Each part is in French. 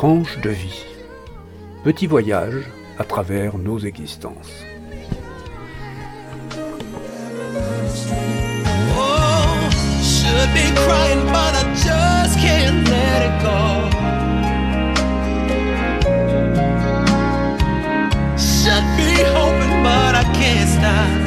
Tranche de vie. Petit voyage à travers nos existences. Oh, should be crying, but I just can't let it go. Should be hoping, but I can't stop.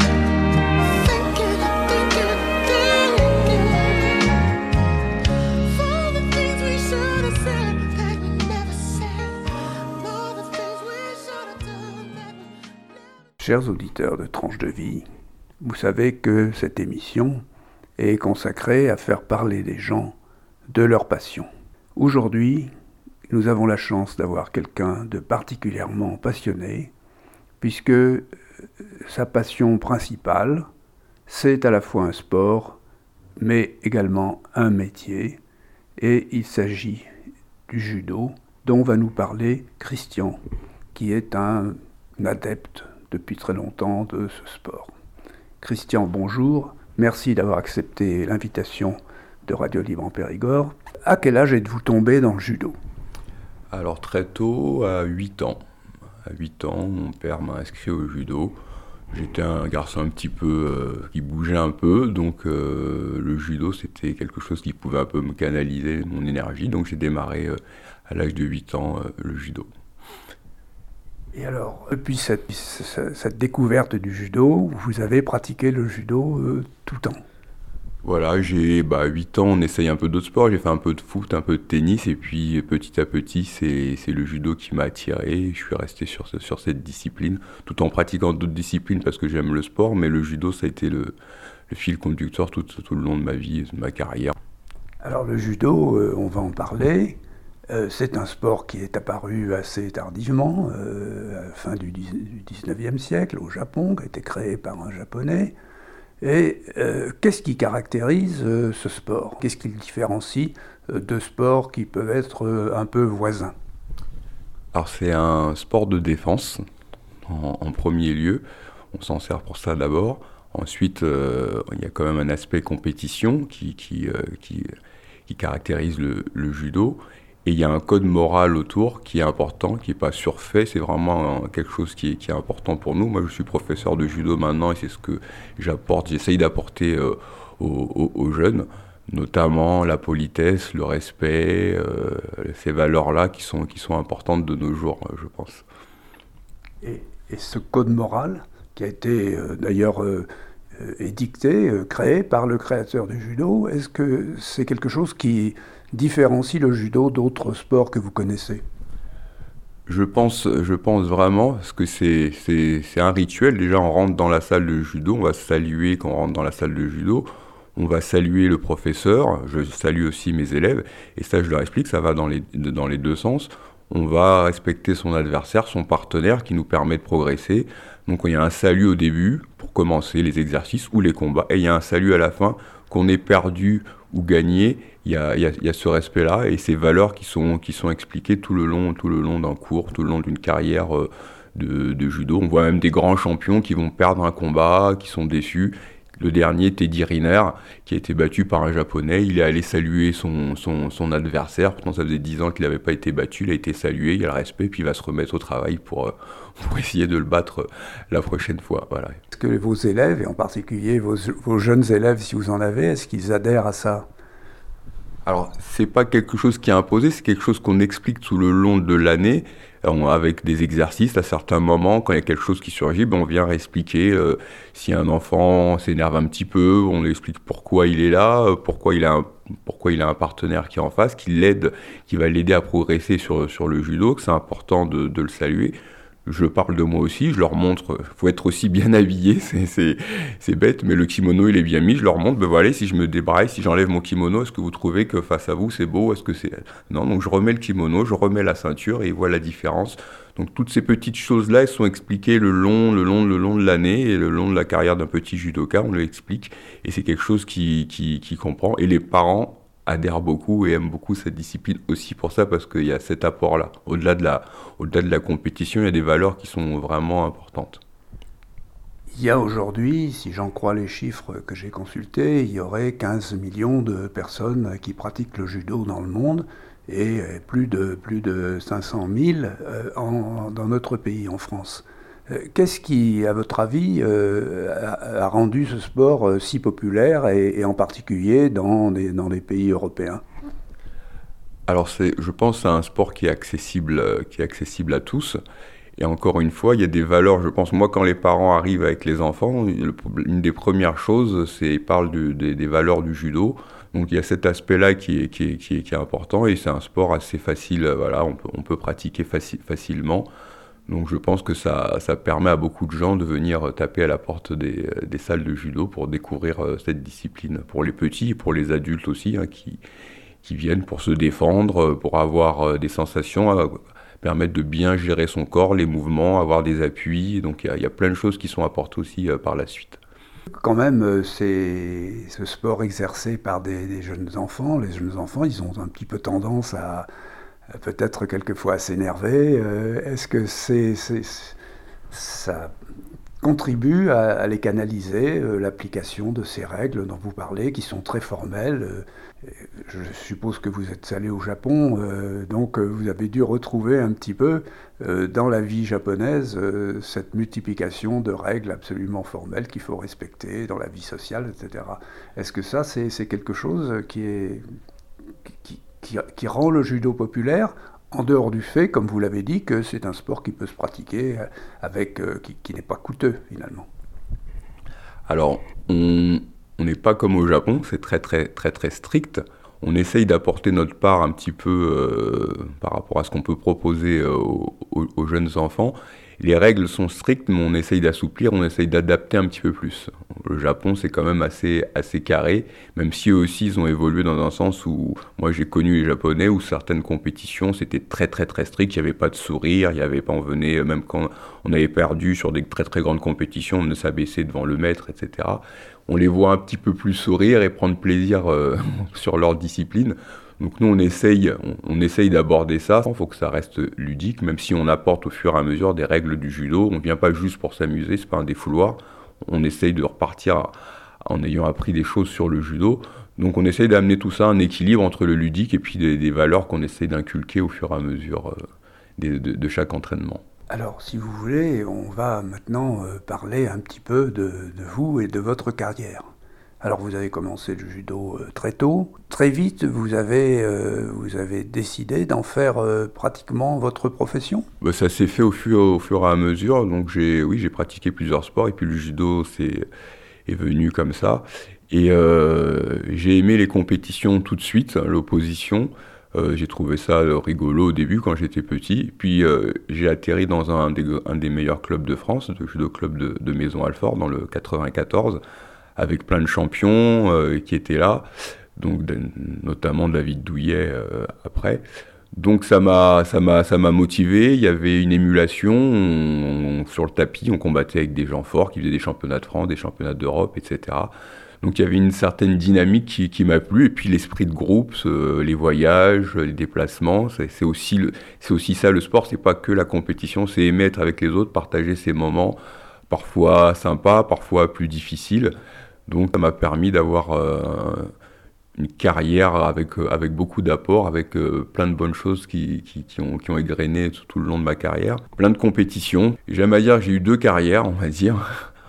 Chers auditeurs de Tranche de vie, vous savez que cette émission est consacrée à faire parler les gens de leur passion. Aujourd'hui, nous avons la chance d'avoir quelqu'un de particulièrement passionné, puisque sa passion principale, c'est à la fois un sport, mais également un métier, et il s'agit du judo, dont va nous parler Christian, qui est un adepte depuis très longtemps de ce sport. Christian, bonjour. Merci d'avoir accepté l'invitation de Radio Libre en Périgord. À quel âge êtes-vous tombé dans le judo ? Alors très tôt, à 8 ans. À 8 ans, mon père m'a inscrit au judo. J'étais un garçon un petit peu qui bougeait un peu, donc le judo c'était quelque chose qui pouvait un peu me canaliser mon énergie. Donc j'ai démarré à l'âge de 8 ans le judo. Et alors, depuis cette découverte du judo, vous avez pratiqué le judo tout le temps ? Voilà, j'ai 8 ans, on essaye un peu d'autres sports, j'ai fait un peu de foot, un peu de tennis, et puis petit à petit, c'est le judo qui m'a attiré, je suis resté sur cette discipline, tout en pratiquant d'autres disciplines parce que j'aime le sport, mais le judo, ça a été le fil conducteur tout le long de ma vie, de ma carrière. Alors le judo, on va en parler. C'est un sport qui est apparu assez tardivement, à la fin du 19e siècle, au Japon, qui a été créé par un Japonais. Et qu'est-ce qui caractérise ce sport ? Qu'est-ce qui le différencie de sports qui peuvent être un peu voisins ? Alors c'est un sport de défense, en premier lieu. On s'en sert pour ça d'abord. Ensuite, il y a quand même un aspect compétition qui caractérise le judo. Et il y a un code moral autour qui est important, qui n'est pas surfait, c'est vraiment quelque chose qui est important pour nous. Moi, je suis professeur de judo maintenant et c'est ce que j'essaye d'apporter aux jeunes, notamment la politesse, le respect, ces valeurs-là qui sont importantes de nos jours, je pense. Et ce code moral, qui a été d'ailleurs édicté, créé par le créateur du judo, est-ce que c'est quelque chose qui différencie le judo d'autres sports que vous connaissez ? Je pense vraiment, parce que c'est un rituel. Déjà, on rentre dans la salle de judo, on va saluer quand on rentre dans la salle de judo, on va saluer le professeur, je salue aussi mes élèves, et ça, je leur explique, ça va dans les deux sens. On va respecter son adversaire, son partenaire, qui nous permet de progresser. Donc, il y a un salut au début, pour commencer les exercices ou les combats, et il y a un salut à la fin, qu'on ait perdu ou gagné, il y a ce respect-là et ces valeurs qui sont expliquées tout le long d'un cours, tout le long d'une carrière de judo. On voit même des grands champions qui vont perdre un combat, qui sont déçus. Le dernier, Teddy Riner, qui a été battu par un Japonais, il est allé saluer son adversaire. Pourtant, ça faisait 10 ans qu'il n'avait pas été battu, il a été salué, il y a le respect, puis il va se remettre au travail pour essayer de le battre la prochaine fois. Voilà. Est-ce que vos élèves, et en particulier vos jeunes élèves, si vous en avez, est-ce qu'ils adhèrent à ça ? Alors, c'est pas quelque chose qui est imposé, c'est quelque chose qu'on explique tout le long de l'année, avec des exercices. À certains moments, quand il y a quelque chose qui surgit, on vient expliquer si un enfant s'énerve un petit peu, on lui explique pourquoi il est là, pourquoi il a un partenaire qui est en face, qui va l'aider à progresser sur le judo, que c'est important de le saluer. Je parle de moi aussi, je leur montre, faut être aussi bien habillé, c'est bête, mais le kimono il est bien mis, je leur montre, voilà, si je me débraille, si j'enlève mon kimono, est-ce que vous trouvez que face à vous c'est beau, est-ce que c'est... Non, donc je remets le kimono, je remets la ceinture et ils voient la différence. Donc toutes ces petites choses-là, elles sont expliquées le long de l'année et le long de la carrière d'un petit judoka, on le explique, et c'est quelque chose qui comprend, et les parents adhèrent beaucoup et aiment beaucoup cette discipline aussi pour ça, parce qu'il y a cet apport-là. Au-delà de la compétition, il y a des valeurs qui sont vraiment importantes. Il y a aujourd'hui, si j'en crois les chiffres que j'ai consultés, il y aurait 15 millions de personnes qui pratiquent le judo dans le monde, et plus de 500 000 dans notre pays, en France. Qu'est-ce qui, à votre avis, a rendu ce sport si populaire et en particulier dans les pays européens ? Alors je pense que c'est un sport qui est accessible à tous. Et encore une fois, il y a des valeurs, je pense, moi quand les parents arrivent avec les enfants, une des premières choses, c'est ils parlent des valeurs du judo. Donc il y a cet aspect-là qui est important et c'est un sport assez facile, voilà, on peut pratiquer facilement. Donc je pense que ça permet à beaucoup de gens de venir taper à la porte des salles de judo pour découvrir cette discipline. Pour les petits et pour les adultes aussi, hein, qui viennent pour se défendre, pour avoir des sensations, permettre de bien gérer son corps, les mouvements, avoir des appuis. Donc il y a plein de choses qui sont apportées aussi par la suite. Quand même, c'est ce sport exercé par des jeunes enfants. Les jeunes enfants, ils ont un petit peu tendance à peut-être quelquefois à s'énerver. Est-ce que ça contribue à les canaliser, l'application de ces règles dont vous parlez, qui sont très formelles? Je suppose que vous êtes allé au Japon, donc vous avez dû retrouver un petit peu dans la vie japonaise cette multiplication de règles absolument formelles qu'il faut respecter dans la vie sociale, etc. Est-ce que ça, c'est quelque chose qui rend le judo populaire, en dehors du fait, comme vous l'avez dit, que c'est un sport qui peut se pratiquer qui n'est pas coûteux, finalement? Alors, on n'est pas comme au Japon, c'est très très très très strict. On essaye d'apporter notre part un petit peu par rapport à ce qu'on peut proposer aux jeunes enfants. Les règles sont strictes, mais on essaye d'assouplir, on essaye d'adapter un petit peu plus. Le Japon, c'est quand même assez carré, même si eux aussi, ils ont évolué dans un sens où, moi j'ai connu les Japonais, où certaines compétitions, c'était très très très strict, il n'y avait pas de sourire, il y avait pas, on venait, même quand on avait perdu sur des très très grandes compétitions, on ne s'abaissait devant le maître, etc. On les voit un petit peu plus sourire et prendre plaisir sur leur discipline. Donc nous, on essaye d'aborder ça. Il faut que ça reste ludique, même si on apporte au fur et à mesure des règles du judo. On ne vient pas juste pour s'amuser, c'est pas un défouloir. On essaye de repartir en ayant appris des choses sur le judo. Donc on essaye d'amener tout ça, un équilibre entre le ludique et puis des valeurs qu'on essaye d'inculquer au fur et à mesure de chaque entraînement. Alors, si vous voulez, on va maintenant parler un petit peu de vous et de votre carrière. Alors, vous avez commencé le judo très tôt. Très vite, vous avez décidé d'en faire pratiquement votre profession ? Ça s'est fait au fur et à mesure. Donc, j'ai pratiqué plusieurs sports et puis le judo est venu comme ça. Et j'ai aimé les compétitions tout de suite, l'opposition. J'ai trouvé ça rigolo au début quand j'étais petit. Puis j'ai atterri dans un des meilleurs clubs de France, le judo club de Maisons-Alfort, dans le 94, avec plein de champions qui étaient là, donc notamment David Douillet après. Donc ça m'a motivé. Il y avait une émulation. Sur le tapis, on combattait avec des gens forts qui faisaient des championnats de France, des championnats d'Europe, etc. Donc il y avait une certaine dynamique qui m'a plu, et puis l'esprit de groupe, les voyages, les déplacements, c'est aussi ça le sport, c'est pas que la compétition, c'est aimer être avec les autres, partager ces moments, parfois sympas, parfois plus difficiles. Donc ça m'a permis d'avoir une carrière avec beaucoup d'apports, avec plein de bonnes choses qui ont égrené tout le long de ma carrière. Plein de compétitions. J'aime à dire que j'ai eu 2 carrières, on va dire.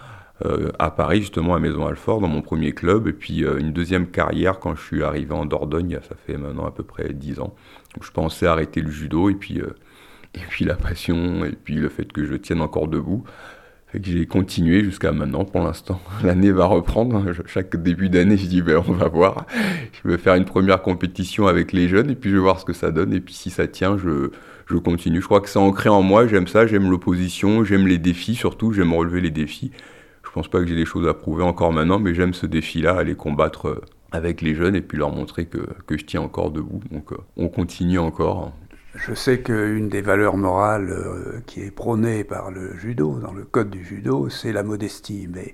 À Paris, justement, à Maisons-Alfort, dans mon premier club, et puis une deuxième carrière quand je suis arrivé en Dordogne, ça fait maintenant à peu près 10 ans. Donc, je pensais arrêter le judo, et puis la passion, et puis le fait que je tienne encore debout, fait que j'ai continué jusqu'à maintenant, pour l'instant. L'année va reprendre, chaque début d'année, je dis, on va voir. Je vais faire une première compétition avec les jeunes, et puis je vais voir ce que ça donne, et puis si ça tient, je continue. Je crois que c'est ancré en moi, j'aime ça, j'aime l'opposition, j'aime les défis, surtout, j'aime relever les défis. Je pense pas que j'ai des choses à prouver encore maintenant, mais j'aime ce défi-là, aller combattre avec les jeunes et puis leur montrer que je tiens encore debout. Donc on continue encore. Je sais qu'une des valeurs morales qui est prônée par le judo, dans le code du judo, c'est la modestie. Mais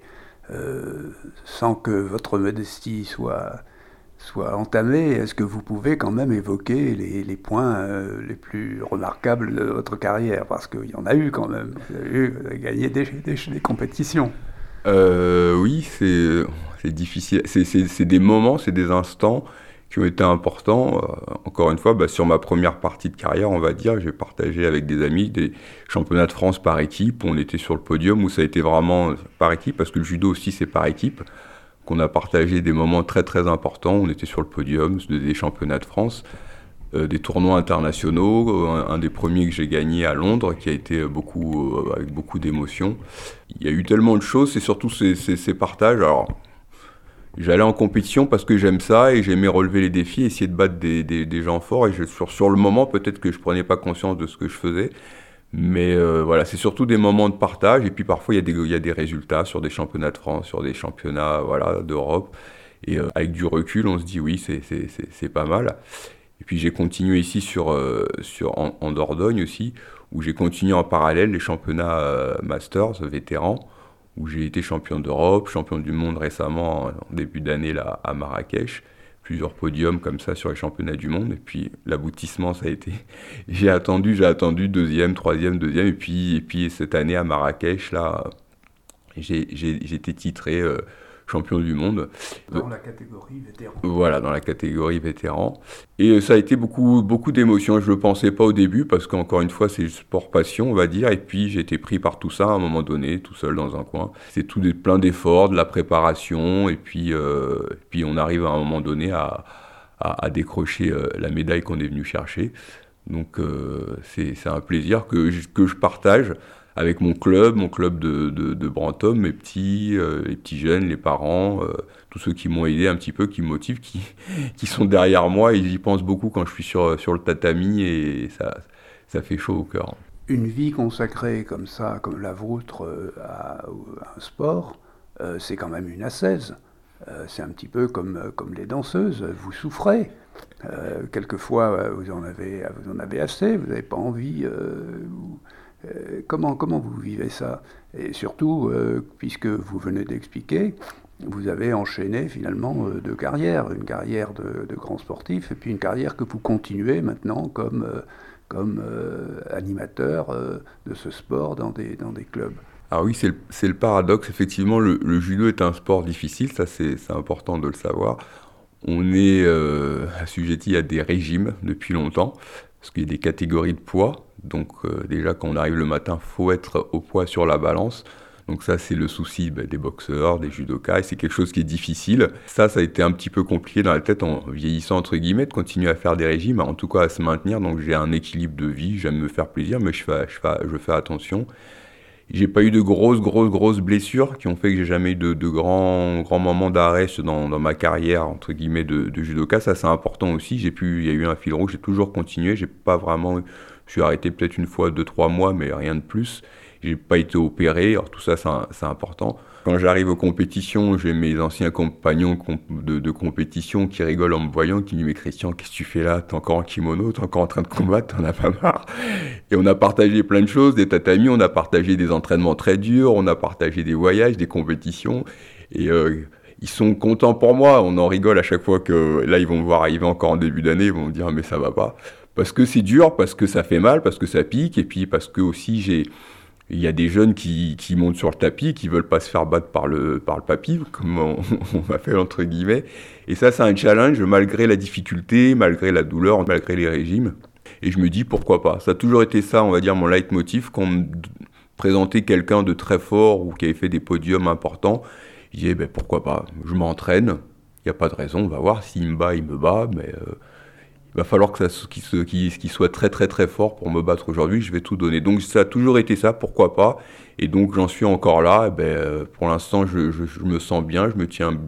sans que votre modestie soit entamée, est-ce que vous pouvez quand même évoquer les points les plus remarquables de votre carrière? Parce qu'il y en a eu quand même. Vous avez gagné des compétitions. Oui, c'est difficile. C'est des moments, c'est des instants qui ont été importants. Encore une fois, sur ma première partie de carrière, on va dire, j'ai partagé avec des amis des championnats de France par équipe. On était sur le podium où ça a été vraiment par équipe, parce que le judo aussi c'est par équipe, qu'on a partagé des moments très très importants. On était sur le podium des championnats de France, des tournois internationaux, un des premiers que j'ai gagné à Londres, qui a été avec beaucoup d'émotions. Il y a eu tellement de choses, c'est surtout ces partages. Alors, j'allais en compétition parce que j'aime ça et j'aimais relever les défis, essayer de battre des gens forts. Et sur le moment, peut-être que je prenais pas conscience de ce que je faisais. Mais voilà, c'est surtout des moments de partage. Et puis parfois, il y a des résultats sur des championnats de France, sur des championnats d'Europe. Et avec du recul, on se dit oui, c'est pas mal. Et puis j'ai continué ici en Dordogne aussi, où j'ai continué en parallèle les championnats Masters vétérans, où j'ai été champion d'Europe, champion du monde récemment, en début d'année là, à Marrakech. Plusieurs podiums comme ça sur les championnats du monde. Et puis l'aboutissement, ça a été... J'ai attendu deuxième, troisième, et puis cette année à Marrakech, là, j'ai été titré champion du monde. Dans la catégorie vétéran. Voilà, dans la catégorie vétéran. Et ça a été beaucoup d'émotions. Je ne le pensais pas au début, parce qu'encore une fois, c'est le sport passion, on va dire. Et puis, j'ai été pris par tout ça à un moment donné, tout seul dans un coin. C'est plein d'efforts, de la préparation. Et puis on arrive à un moment donné à décrocher la médaille qu'on est venu chercher. Donc, c'est un plaisir que je partage avec mon club de Brantôme, mes petits, les petits jeunes, les parents, tous ceux qui m'ont aidé un petit peu, qui me motivent, qui sont derrière moi, et j'y pense beaucoup quand je suis sur le tatami, et ça fait chaud au cœur. Une vie consacrée comme ça, comme la vôtre, à un sport, c'est quand même une ascèse. C'est un petit peu comme les danseuses, vous souffrez. Quelquefois, vous en avez assez, vous n'avez pas envie... Comment vous vivez ça? Et surtout, puisque vous venez d'expliquer, vous avez enchaîné finalement deux carrières, une carrière de grand sportif et puis une carrière que vous continuez maintenant comme animateur de ce sport dans des clubs. Ah oui, c'est le paradoxe. Effectivement, le judo est un sport difficile, ça c'est important de le savoir. On est assujetti à des régimes depuis longtemps, parce qu'il y a des catégories de poids. Donc déjà, quand on arrive le matin, il faut être au poids sur la balance. Donc ça, c'est le souci des boxeurs, des judokas, et c'est quelque chose qui est difficile. Ça a été un petit peu compliqué dans la tête en vieillissant, entre guillemets, de continuer à faire des régimes, en tout cas à se maintenir. Donc j'ai un équilibre de vie, j'aime me faire plaisir, mais je fais attention. J'ai pas eu de grosses blessures qui ont fait que j'ai jamais eu de grands moments d'arrêt dans ma carrière, entre guillemets, de judoka. Ça, c'est important aussi. Il y a eu un fil rouge, j'ai toujours continué. Je suis arrêté peut-être une fois, 2-3 mois, mais rien de plus. J'ai pas été opéré, alors tout ça, c'est important. Quand j'arrive aux compétitions, j'ai mes anciens compagnons de compétition qui rigolent en me voyant, qui me disent « Mais Christian, qu'est-ce que tu fais là? T'es encore en kimono, t'es encore en train de combattre, t'en as pas marre ?» Et on a partagé plein de choses, des tatamis, on a partagé des entraînements très durs, on a partagé des voyages, des compétitions, et ils sont contents pour moi. On en rigole à chaque fois que, là, ils vont me voir arriver encore en début d'année, ils vont me dire « Mais ça va pas ». Parce que c'est dur, parce que ça fait mal, parce que ça pique, et puis parce que aussi il y a des jeunes qui montent sur le tapis, qui veulent pas se faire battre par le papy, comme on m'appelle entre guillemets. Et ça, c'est un challenge malgré la difficulté, malgré la douleur, malgré les régimes. Et je me dis pourquoi pas. Ça a toujours été ça, on va dire, mon leitmotiv. Quand on me présentait quelqu'un de très fort ou qui avait fait des podiums importants, je disais pourquoi pas. Je m'entraîne, il n'y a pas de raison, on va voir. S'il me bat, il me bat, mais... il va falloir qu'il soit très très très fort pour me battre aujourd'hui, je vais tout donner. Donc ça a toujours été ça, pourquoi pas. Et donc j'en suis encore là. Pour l'instant, je me sens bien, je me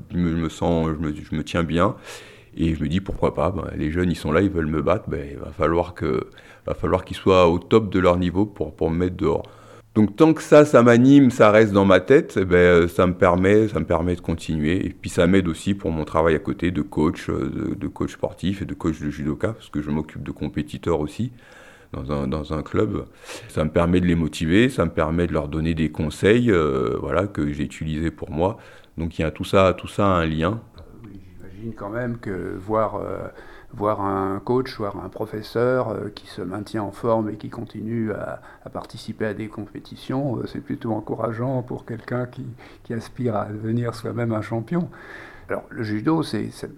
tiens bien. Et je me dis pourquoi pas. Les jeunes, ils sont là, ils veulent me battre. Il va falloir qu'ils soient au top de leur niveau pour me mettre dehors. Donc tant que ça m'anime, ça reste dans ma tête, ça me permet de continuer. Et puis ça m'aide aussi pour mon travail à côté de coach sportif et de coach de judoka, parce que je m'occupe de compétiteurs aussi dans un club. Ça me permet de les motiver, ça me permet de leur donner des conseils que j'ai utilisés pour moi. Donc il y a tout ça a un lien. Oui, j'imagine quand même que voir un coach, voir un professeur qui se maintient en forme et qui continue à participer à des compétitions, c'est plutôt encourageant pour quelqu'un qui aspire à devenir soi-même un champion. Alors le judo,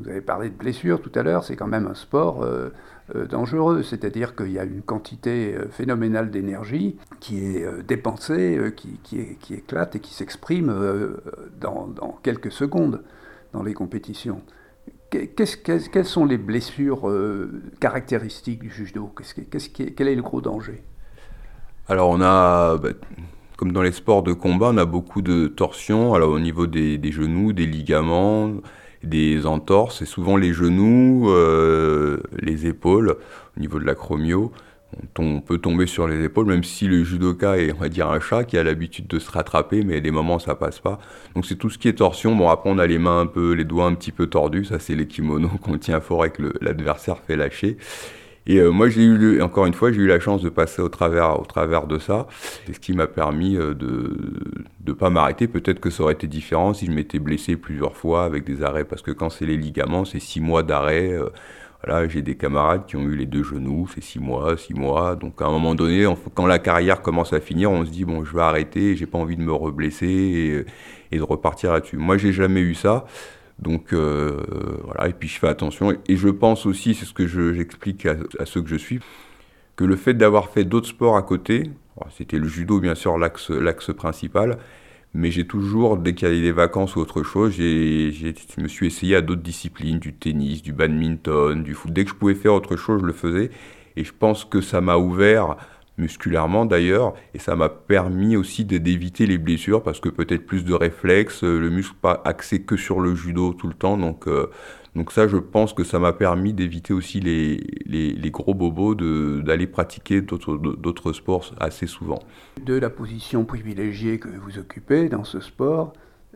Vous avez parlé de blessures tout à l'heure, c'est quand même un sport dangereux, c'est-à-dire qu'il y a une quantité phénoménale d'énergie qui est dépensée, qui éclate et qui s'exprime dans quelques secondes dans les compétitions. Quelles sont les blessures caractéristiques du judo? Quel est le gros danger? Alors on a, comme dans les sports de combat, on a beaucoup de torsions alors, au niveau des genoux, des ligaments, des entorses, et souvent les genoux, les épaules, au niveau de l'acromio. On peut tomber sur les épaules, même si le judoka est, on va dire, un chat qui a l'habitude de se rattraper, mais à des moments ça passe pas. Donc c'est tout ce qui est torsion. Bon, après on a les mains un peu, les doigts un petit peu tordus, ça c'est les kimonos qu'on tient fort et que l'adversaire fait lâcher. Et moi encore une fois, j'ai eu la chance de passer au travers de ça. C'est ce qui m'a permis de pas m'arrêter. Peut-être que ça aurait été différent si je m'étais blessé plusieurs fois avec des arrêts, parce que quand c'est les ligaments, c'est 6 mois d'arrêt. Voilà, j'ai des camarades qui ont eu les 2 genoux, c'est 6 mois. Donc à un moment donné, quand la carrière commence à finir, on se dit bon, je vais arrêter, j'ai pas envie de me reblesser et de repartir là-dessus. Moi, j'ai jamais eu ça. Donc voilà, et puis je fais attention. Et je pense aussi, c'est ce que j'explique à ceux que je suis, que le fait d'avoir fait d'autres sports à côté, c'était le judo bien sûr l'axe principal, mais j'ai toujours, dès qu'il y a des vacances ou autre chose, je me suis essayé à d'autres disciplines, du tennis, du badminton, du foot. Dès que je pouvais faire autre chose, je le faisais. Et je pense que ça m'a ouvert, musculairement d'ailleurs, et ça m'a permis aussi d'éviter les blessures, parce que peut-être plus de réflexes, le muscle pas axé que sur le judo tout le temps. Donc ça, je pense que ça m'a permis d'éviter aussi les gros bobos, d'aller pratiquer d'autres sports assez souvent. De la position privilégiée que vous occupez dans ce sport,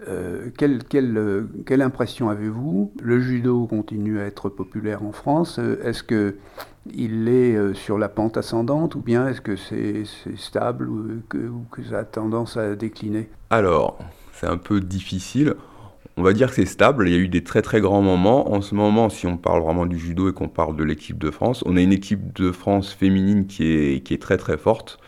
quelle impression avez-vous? Le judo continue à être populaire en France. Est-ce qu'il est sur la pente ascendante, ou bien est-ce que c'est stable, ou que ça a tendance à décliner? Alors, c'est un peu difficile. On va dire que c'est stable, il y a eu des très très grands moments. En ce moment, si on parle vraiment du judo et qu'on parle de l'équipe de France, on a une équipe de France féminine qui est très très forte,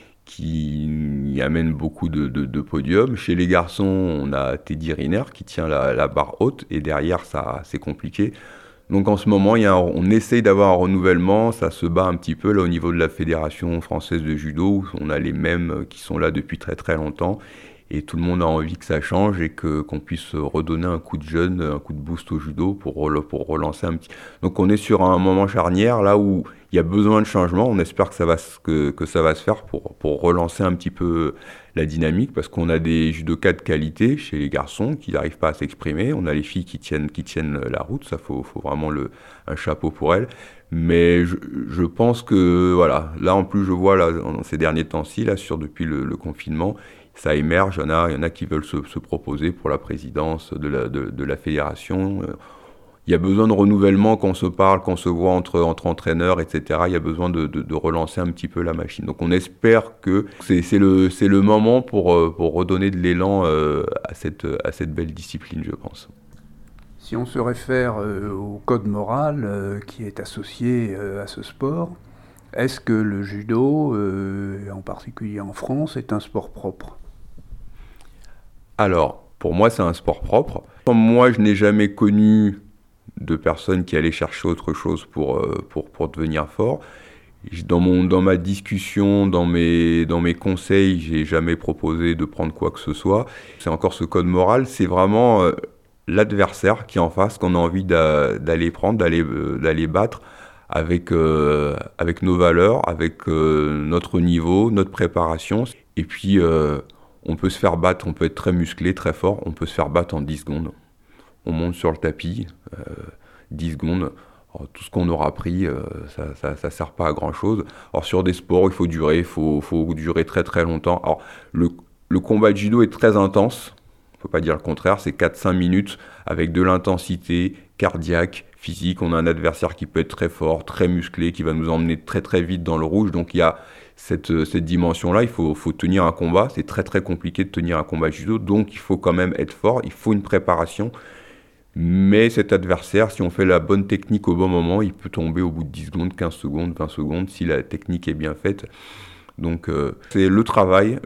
qui amène beaucoup de podiums. Chez les garçons, on a Teddy Riner qui tient la barre haute, et derrière, ça c'est compliqué. Donc en ce moment, on essaye d'avoir un renouvellement, ça se bat un petit peu là au niveau de la Fédération française de judo, où on a les mêmes qui sont là depuis très très longtemps. Et tout le monde a envie que ça change et qu'on puisse redonner un coup de jeune, un coup de boost au judo pour relancer un petit... Donc on est sur un moment charnière là où il y a besoin de changement. On espère que ça va se faire pour relancer un petit peu la dynamique, parce qu'on a des judokas de qualité chez les garçons qui n'arrivent pas à s'exprimer. On a les filles qui tiennent la route, ça faut vraiment un chapeau pour elles. Mais je pense que voilà, là en plus je vois là, dans ces derniers temps-ci, là, depuis le confinement, ça émerge, il y en a qui veulent se proposer pour la présidence de la fédération. Il y a besoin de renouvellement, qu'on se parle, qu'on se voit entre entraîneurs, etc. Il y a besoin de relancer un petit peu la machine. Donc on espère que c'est le moment pour redonner de l'élan à cette belle discipline, je pense. Si on se réfère au code moral qui est associé à ce sport, est-ce que le judo, en particulier en France, est un sport propre? Alors, pour moi, c'est un sport propre. Moi, je n'ai jamais connu de personnes qui allaient chercher autre chose pour devenir fort. Dans ma discussion, dans mes conseils, j'ai jamais proposé de prendre quoi que ce soit. C'est encore ce code moral, c'est vraiment l'adversaire qui est en face, qu'on a envie d'aller prendre, d'aller battre avec nos valeurs, avec notre niveau, notre préparation. Et puis, on peut se faire battre, on peut être très musclé, très fort, on peut se faire battre en 10 secondes. On monte sur le tapis, 10 secondes. Alors, tout ce qu'on aura appris, ça sert pas à grand-chose. Alors sur des sports, il faut durer très très longtemps. Alors le combat de judo est très intense, il ne faut pas dire le contraire, c'est 4-5 minutes avec de l'intensité cardiaque, physique. On a un adversaire qui peut être très fort, très musclé, qui va nous emmener très très vite dans le rouge. Donc il y a cette dimension-là, il faut tenir un combat. C'est très très compliqué de tenir un combat de judo, donc il faut quand même être fort, il faut une préparation. Mais cet adversaire, si on fait la bonne technique au bon moment, il peut tomber au bout de 10 secondes, 15 secondes, 20 secondes, si la technique est bien faite. Donc c'est le travail.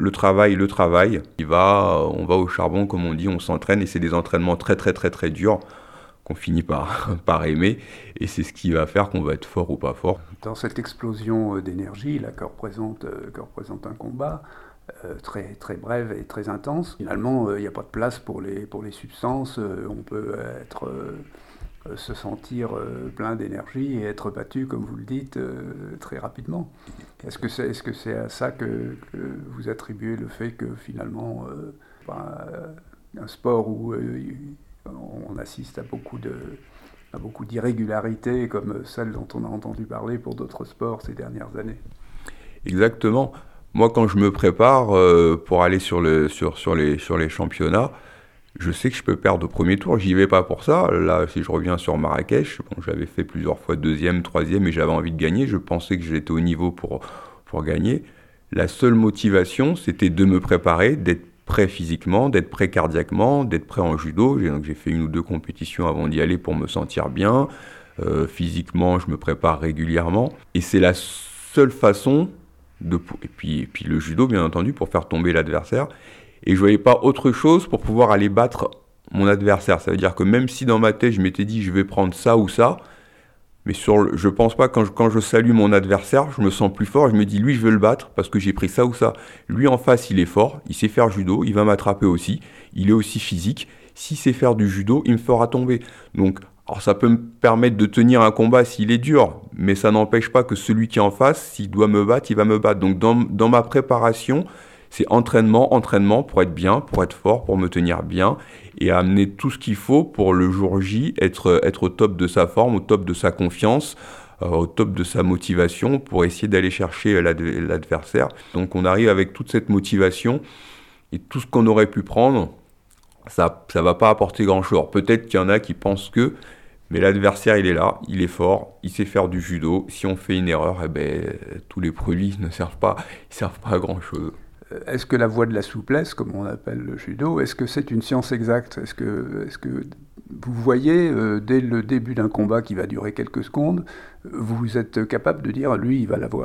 On va au charbon, comme on dit, on s'entraîne, et c'est des entraînements très très très très durs qu'on finit par aimer, et c'est ce qui va faire qu'on va être fort ou pas fort. Dans cette explosion d'énergie là, que représente un combat très, très bref et très intense, finalement, il n'y a pas de place pour les substances. On peut se sentir plein d'énergie et être battu, comme vous le dites, très rapidement. Est-ce que c'est à ça que vous attribuez le fait que finalement, un sport où on assiste à beaucoup d'irrégularités comme celles dont on a entendu parler pour d'autres sports ces dernières années? Exactement. Moi, quand je me prépare pour aller sur les championnats, je sais que je peux perdre au premier tour. J'y vais pas pour ça. Là, si je reviens sur Marrakech, j'avais fait plusieurs fois deuxième, troisième, et j'avais envie de gagner. Je pensais que j'étais au niveau pour gagner. La seule motivation, c'était de me préparer, d'être prêt physiquement, d'être prêt cardiaquement, d'être prêt en judo. Donc j'ai fait 1 ou 2 compétitions avant d'y aller pour me sentir bien. Physiquement, je me prépare régulièrement. Et c'est la seule façon et puis le judo, bien entendu, pour faire tomber l'adversaire. Et je voyais pas autre chose pour pouvoir aller battre mon adversaire. Ça veut dire que même si dans ma tête, je m'étais dit je vais prendre ça ou ça, mais je pense pas, quand je salue mon adversaire, je me sens plus fort, je me dis lui je veux le battre parce que j'ai pris ça ou ça. Lui en face il est fort, il sait faire judo, il va m'attraper aussi, il est aussi physique. S'il sait faire du judo, il me fera tomber. Donc, alors ça peut me permettre de tenir un combat s'il est dur, mais ça n'empêche pas que celui qui est en face, s'il doit me battre, il va me battre. Donc dans ma préparation, c'est entraînement pour être bien, pour être fort, pour me tenir bien et amener tout ce qu'il faut pour le jour J, être au top de sa forme, au top de sa confiance, au top de sa motivation pour essayer d'aller chercher l'adversaire. Donc on arrive avec toute cette motivation et tout ce qu'on aurait pu prendre, ça va pas apporter grand-chose. Peut-être qu'il y en a qui pensent que, mais l'adversaire il est là, il est fort, il sait faire du judo. Si on fait une erreur, tous les produits ne servent pas à grand-chose. Est-ce que la voie de la souplesse, comme on appelle le judo, est-ce que c'est une science exacte ? Est-ce que vous voyez, dès le début d'un combat qui va durer quelques secondes, vous êtes capable de dire, lui, il va l'avoir ?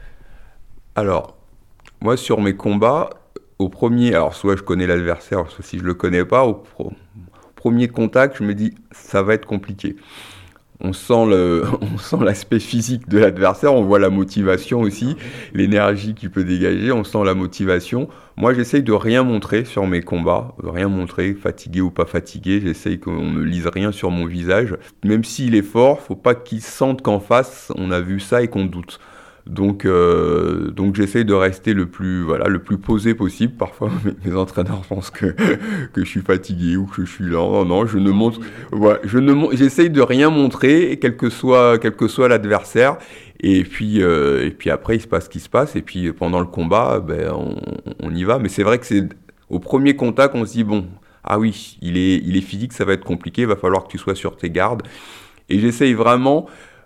Alors, moi, sur mes combats, au premier, alors soit je connais l'adversaire, soit si je le connais pas, au premier contact, je me dis, ça va être compliqué. On sent l'aspect physique de l'adversaire, on voit la motivation aussi, l'énergie qu'il peut dégager, on sent la motivation. Moi, j'essaye de rien montrer sur mes combats, de rien montrer, fatigué ou pas fatigué, j'essaye qu'on ne lise rien sur mon visage. Même s'il est fort, faut pas qu'il sente qu'en face, on a vu ça et qu'on doute. Donc j'essaye de rester le plus posé possible. Parfois mes entraîneurs pensent que je suis fatigué ou que je suis lent. Non, je ne montre. Ouais, j'essaye de rien montrer, quel que soit l'adversaire. Et puis après il se passe ce qui se passe. Et puis pendant le combat, on y va. Mais c'est vrai que c'est au premier contact, on se dit bon, ah oui, il est physique, ça va être compliqué. Il va falloir que tu sois sur tes gardes. Et j'essaye vraiment.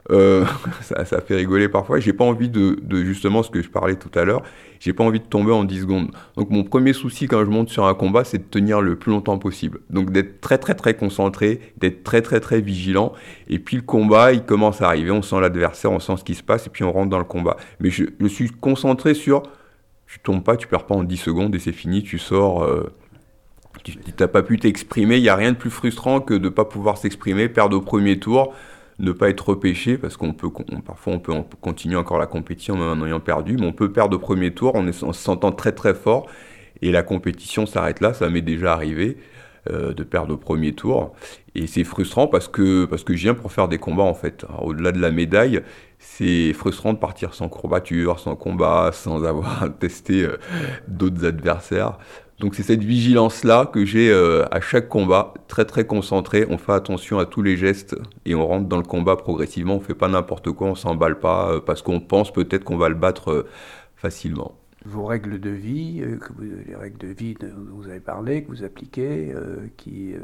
Ça fait rigoler parfois. J'ai pas envie de justement ce que je parlais tout à l'heure, j'ai pas envie de tomber en 10 secondes. Donc mon premier souci quand je monte sur un combat, c'est de tenir le plus longtemps possible. Donc d'être très très très concentré, d'être très très très vigilant. Et puis le combat, il commence à arriver, on sent l'adversaire, on sent ce qui se passe et puis on rentre dans le combat. Mais je suis concentré sur, tu tombes pas, tu perds pas en 10 secondes et c'est fini, tu sors. Tu n'as pas pu t'exprimer, il n'y a rien de plus frustrant que de ne pas pouvoir s'exprimer, perdre au premier tour, ne pas être repêché, parce parfois on peut continuer encore la compétition même en ayant perdu, mais on peut perdre au premier tour en se sentant très très fort, et la compétition s'arrête là. Ça m'est déjà arrivé de perdre au premier tour, et c'est frustrant parce que je viens pour faire des combats en fait. Alors, au-delà de la médaille, c'est frustrant de partir sans courbature, sans combat, sans avoir testé d'autres adversaires. Donc c'est cette vigilance-là que j'ai à chaque combat, très très concentré, on fait attention à tous les gestes et on rentre dans le combat progressivement, on ne fait pas n'importe quoi, on ne s'emballe pas parce qu'on pense peut-être qu'on va le battre facilement. Vos règles de vie, les règles de vie dont vous avez parlé, que vous appliquez, qui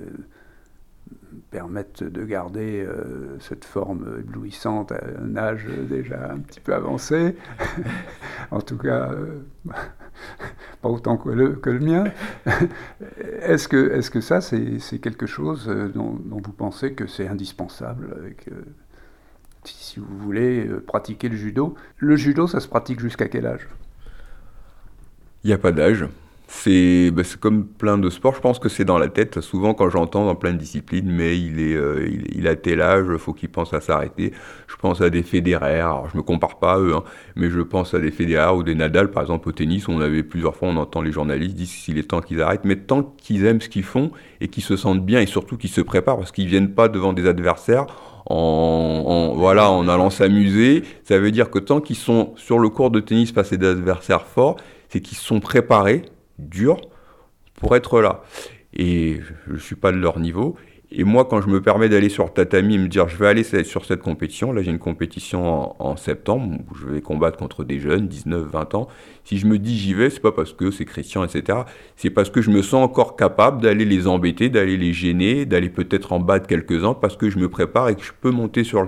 permettent de garder cette forme éblouissante à un âge déjà un petit peu avancé, en tout cas pas autant que le mien. Est-ce que ça c'est quelque chose dont vous pensez que c'est indispensable si vous voulez pratiquer le judo? Le judo, ça se pratique jusqu'à quel âge? Il n'y a pas d'âge. C'est comme plein de sports, je pense que c'est dans la tête. Souvent, quand j'entends dans plein de disciplines, mais il a tel âge, il faut qu'il pense à s'arrêter. Je pense à des Federer, alors je me compare pas à eux, hein, mais je pense à des Federer ou des Nadal, par exemple au tennis, où on avait plusieurs fois, on entend les journalistes dire qu'il est temps qu'ils arrêtent, mais tant qu'ils aiment ce qu'ils font et qu'ils se sentent bien et surtout qu'ils se préparent, parce qu'ils viennent pas devant des adversaires en allant s'amuser. Ça veut dire que tant qu'ils sont sur le court de tennis face à des adversaires forts, c'est qu'ils se sont préparés dur pour être là. Et je ne suis pas de leur niveau. Et moi, quand je me permets d'aller sur le tatami et me dire je vais aller sur cette compétition, là j'ai une compétition en septembre où je vais combattre contre des jeunes, 19, 20 ans. Si je me dis j'y vais, c'est pas parce que c'est Christian, etc. C'est parce que je me sens encore capable d'aller les embêter, d'aller les gêner, d'aller peut-être en battre quelques-uns parce que je me prépare et que je peux monter sur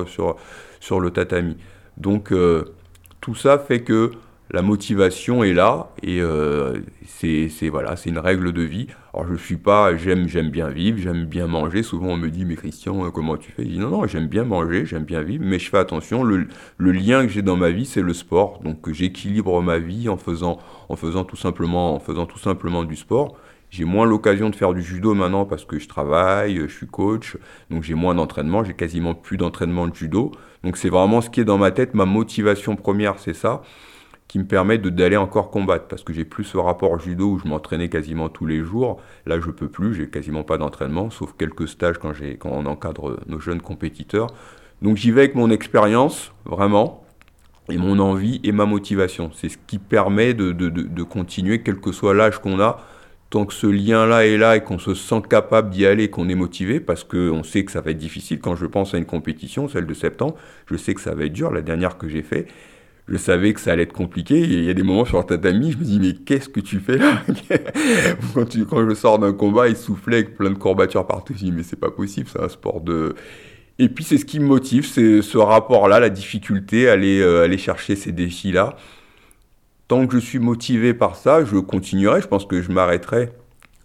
le tatami. Donc tout ça fait que la motivation est là et c'est une règle de vie. Alors j'aime bien vivre, j'aime bien manger. Souvent on me dit mais Christian comment tu fais ? Je dis non, j'aime bien manger, j'aime bien vivre, mais je fais attention. Le lien que j'ai dans ma vie c'est le sport. Donc j'équilibre ma vie en faisant tout simplement du sport. J'ai moins l'occasion de faire du judo maintenant parce que je travaille, je suis coach, donc j'ai moins d'entraînement, j'ai quasiment plus d'entraînement de judo. Donc c'est vraiment ce qui est dans ma tête, ma motivation première c'est ça, qui me permet d'aller encore combattre, parce que j'ai plus ce rapport judo où je m'entraînais quasiment tous les jours. Là, je peux plus, j'ai quasiment pas d'entraînement, sauf quelques stages quand on encadre nos jeunes compétiteurs. Donc j'y vais avec mon expérience, vraiment, et mon envie et ma motivation. C'est ce qui permet de continuer, quel que soit l'âge qu'on a, tant que ce lien-là est là et qu'on se sent capable d'y aller, qu'on est motivé, parce qu'on sait que ça va être difficile. Quand je pense à une compétition, celle de septembre, je sais que ça va être dur, la dernière que j'ai fait, je savais que ça allait être compliqué, et il y a des moments sur le tatami, je me dis mais qu'est-ce que tu fais là? Quand je sors d'un combat, il soufflait avec plein de courbatures partout, je dis mais c'est pas possible, c'est un sport de... Et puis c'est ce qui me motive, c'est ce rapport-là, la difficulté, aller chercher ces défis-là. Tant que je suis motivé par ça, je continuerai, je pense que je m'arrêterai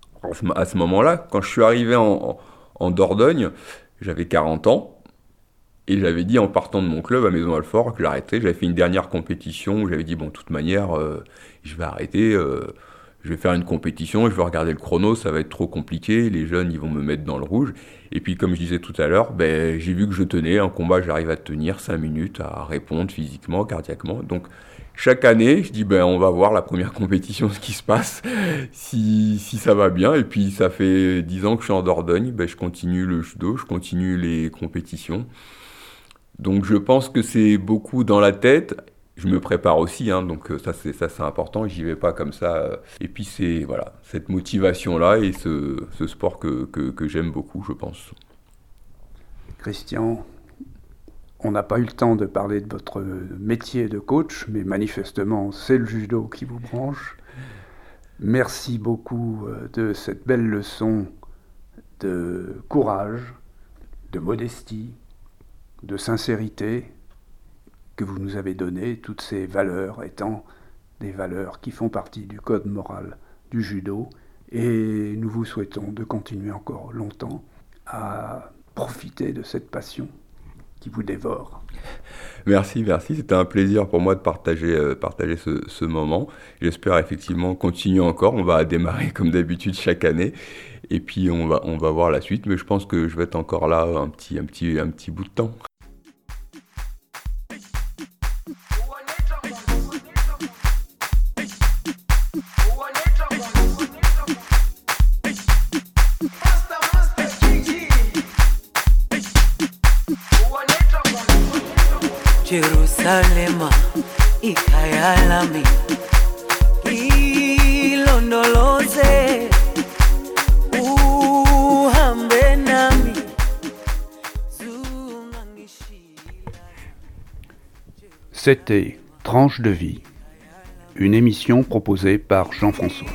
à ce moment-là. Quand je suis arrivé en Dordogne, j'avais 40 ans, et j'avais dit en partant de mon club à Maison Alfort que j'arrêtais. J'avais fait une dernière compétition où j'avais dit, bon, de toute manière, je vais arrêter, je vais faire une compétition, je vais regarder le chrono, ça va être trop compliqué, les jeunes, ils vont me mettre dans le rouge. Et puis, comme je disais tout à l'heure, j'ai vu que je tenais, un combat, j'arrive à tenir 5 minutes, à répondre physiquement, cardiaquement. Donc, chaque année, je dis, on va voir la première compétition, ce qui se passe, si ça va bien. Et puis, ça fait 10 ans que je suis en Dordogne, je continue le judo, je continue les compétitions. Donc je pense que c'est beaucoup dans la tête, je me prépare aussi, hein, donc ça c'est important, j'y vais pas comme ça. Et puis c'est cette motivation-là et ce sport que j'aime beaucoup, je pense. Christian, on n'a pas eu le temps de parler de votre métier de coach, mais manifestement c'est le judo qui vous branche. Merci beaucoup de cette belle leçon de courage, de modestie, de sincérité que vous nous avez donné, toutes ces valeurs étant des valeurs qui font partie du code moral du judo, et nous vous souhaitons de continuer encore longtemps à profiter de cette passion qui vous dévore. Merci, c'était un plaisir pour moi de partager ce moment. J'espère effectivement continuer encore, on va démarrer comme d'habitude chaque année, et puis on va voir la suite, mais je pense que je vais être encore là un petit bout de temps. Jerusalema ikhaya lami ilondoloze uhambe nami C'était Tranche de vie, une émission proposée par Jean-François.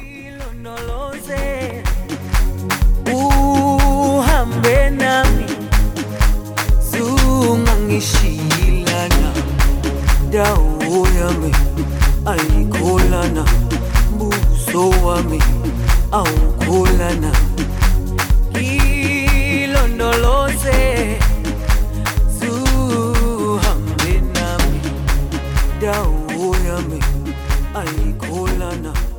Uhambe nami zungangishilana dawo yami ayikholana buso wami awukholana ilondoloze zuhambe nami dawo yami ayikholana